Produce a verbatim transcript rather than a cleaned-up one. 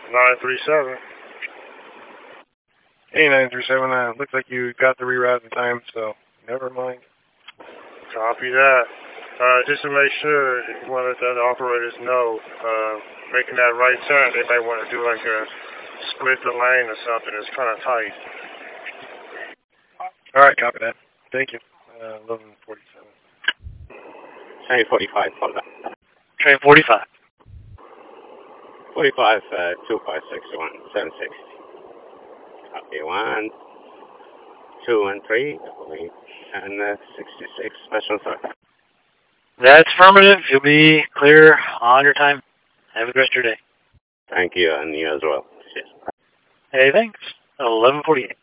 nine three seven. Hey, nine three seven, uh, looks like you got the reroute in time, so never mind. Copy that. Uh, just to make sure, you want to let the operators know, uh, making that right turn, they might want to do like a split the lane or something. It's kind of tight. All right, copy that. Thank you. Uh, eleven forty-seven. Train forty-five, hold on. Train forty-five. forty-five, uh, two five six one, seven six. Copy one, two, and three, I believe, and uh, sixty-six special third. That's affirmative. You'll be clear on your time. Have a good rest of your day. Thank you, and you as well. Cheers. Hey, thanks. eleven forty-eight.